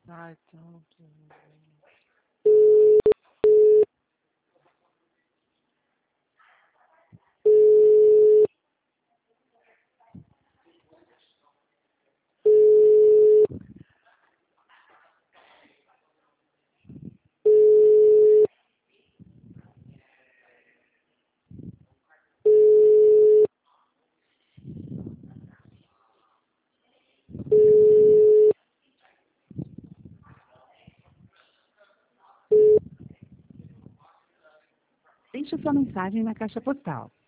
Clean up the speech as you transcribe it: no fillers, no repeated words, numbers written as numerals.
Ai, tanto. Deixe sua mensagem na caixa postal